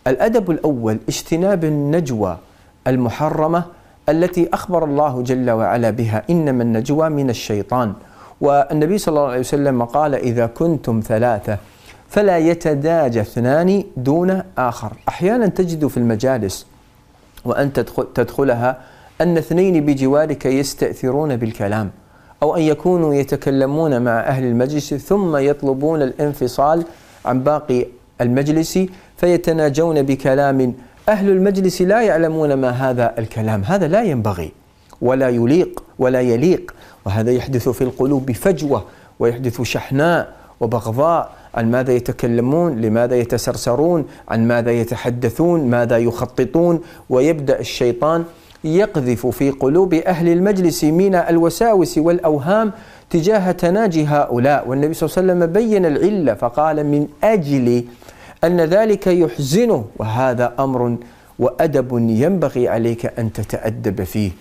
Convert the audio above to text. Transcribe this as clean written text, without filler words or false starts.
الأدب الأول اجتناب النجوى المحرمة التي أخبر الله جل وعلا بها: إنما النجوى من الشيطان. والنبي صلى الله عليه وسلم قال: إذا كنتم ثلاثة فلا يتداجى اثنان دون آخر. أحيانا تجد في المجالس وأن تدخلها أن اثنين بجوارك يستأثرون بالكلام، أو أن يكونوا يتكلمون مع أهل المجلس ثم يطلبون الانفصال عن باقي المجلس فيتناجون بكلام أهل المجلس لا يعلمون ما هذا الكلام. هذا لا ينبغي ولا يليق ولا يليق، وهذا يحدث في القلوب فجوة، ويحدث شحناء وبغضاء عن ماذا يتكلمون، لماذا يتسرسرون، عن ماذا يتحدثون، ماذا يخططون، ويبدأ الشيطان يقذف في قلوب أهل المجلس من الوساوس والأوهام تجاه تناجي هؤلاء. والنبي صلى الله عليه وسلم بين العلة فقال: من أجل أن ذلك يحزنه، وهذا أمر وأدب ينبغي عليك أن تتأدب فيه.